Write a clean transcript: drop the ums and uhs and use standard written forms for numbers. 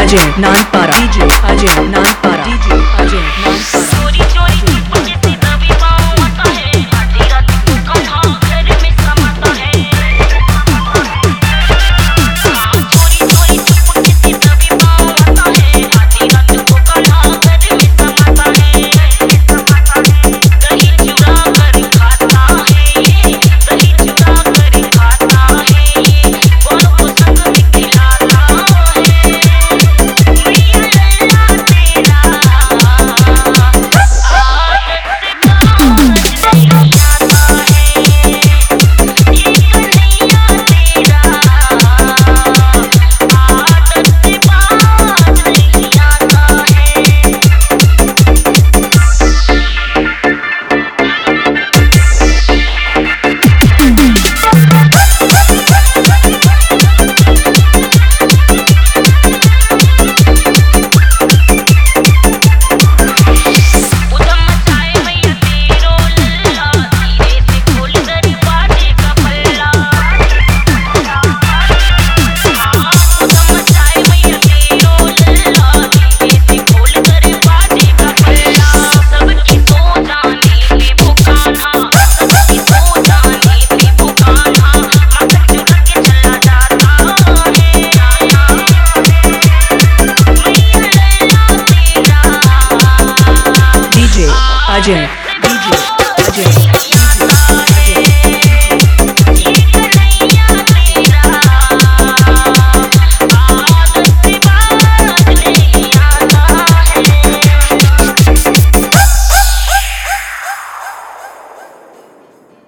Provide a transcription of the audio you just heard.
Ajay Nanpara DJ Ajay Nanpara DJ Ajay Nanpara चोरी चोरी चुपके से दबी पाँव आता है आधी रात को कहाँ घर में समाता है चोरी चोरी चुपके से दबी पाँव आता है आधी रात को कहाँ घर में समाता है दही चुरा कर खाता है ये दही चुरा कर खाता है ये बड़ों को संग में खिलाता है मैया लल्ला तेरा Ajay